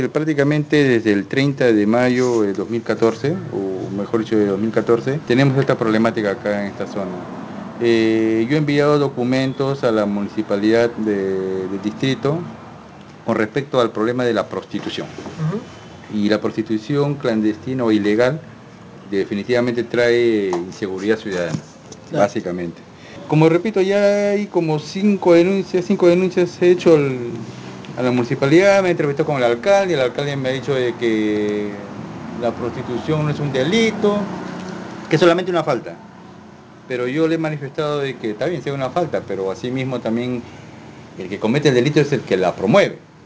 Prácticamente desde el 30 de mayo de 2014, o mejor dicho de 2014, tenemos esta problemática acá en esta zona. Yo he enviado documentos a la municipalidad del distrito con respecto al problema de la prostitución. Y la prostitución clandestina o ilegal definitivamente trae inseguridad ciudadana, claro, básicamente. Como repito, ya hay como cinco denuncias he hecho a la municipalidad, me he entrevistado con el alcalde me ha dicho de que la prostitución no es un delito, que es solamente una falta. Pero yo le he manifestado de que está bien, sea una falta, pero asimismo también el que comete el delito es el que la promueve.